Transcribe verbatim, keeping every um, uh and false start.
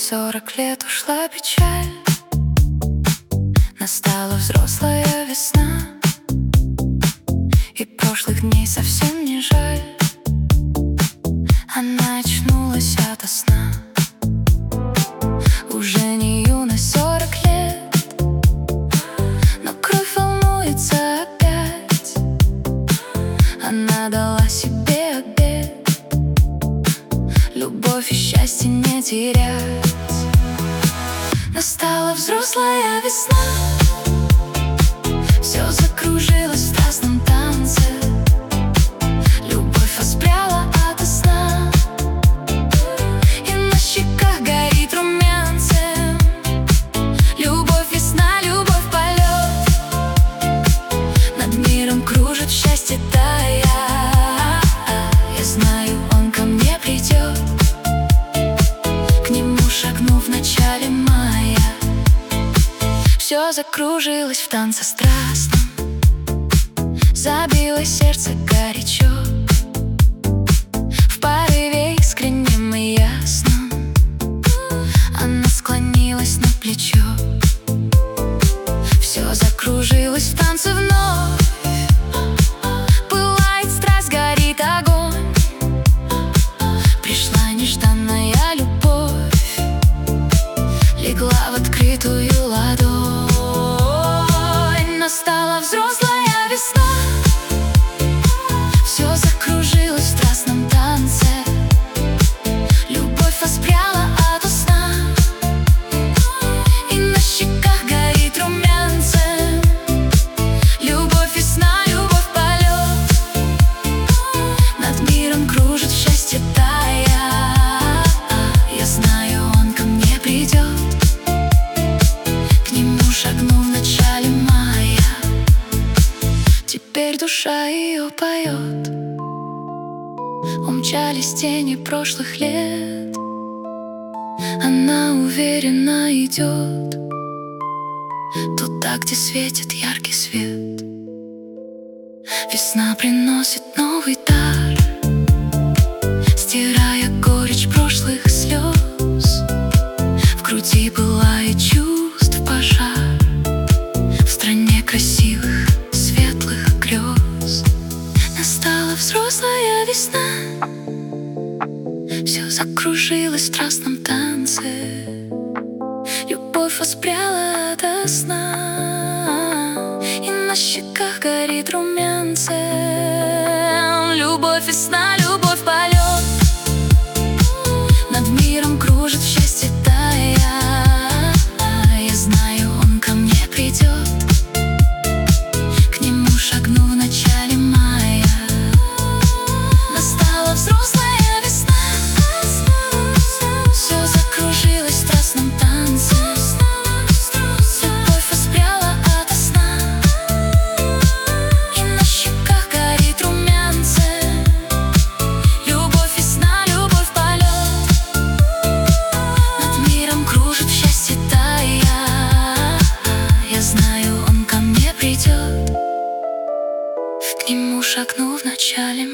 сорок лет ушла печаль, настала взрослая весна, и прошлых дней совсем не жаль. Она очнулась ото сна. Уже не юность, сорок лет, но кровь волнуется опять. Она дала себе обет любовь и счастье не терять. Настала взрослая весна, все закружилось в страстном танце. Любовь воспряла ото сна, и на щеках горит румянцем. Любовь весна, любовь полет, над миром кружит счастье тая. Я знаю, он ко мне придет, к нему шагну в начале мая. Все закружилось в танце страстном, забилось сердце горячо, в порыве искреннем и ясном. Она склонилась на плечо. Все закружилось в танце вновь, пылает страсть, горит огонь. Пришла нежданная любовь, легла в открытую ладонь. Настала взрослая весна, все закружилось в страстном танце. Любовь воспряла ото сна, и на щеках горит румянцем. Любовь весна, любовь полет, над миром кружит счастье тая. Я знаю, он ко мне придет, к нему шагну в начале мая. Теперь душа ее поет, умчались тени прошлых лет. Она уверенно идет туда, где светит яркий свет. Весна приносит новый дар, стирая горечь прошлых слез. В груди пылает чувств пожар, в стране красивых светлых грез. Настала взрослая весна, все закружилось в страстном танце. Любовь воспряла ото сна, и на щеках горит румянцем. Любовь весна, любовь полет, над миром кружит счастье тая. Я знаю, он ко мне придет, к нему шагну в начале мая. Настала взрослая весна, все закружилось в страстном танце. Любовь воспряла ото сна, и на щеках горит румянцем. Любовь весна, любовь полет, над миром кружит счастье тая. Я знаю, он ко мне придет, к нему шагну в начале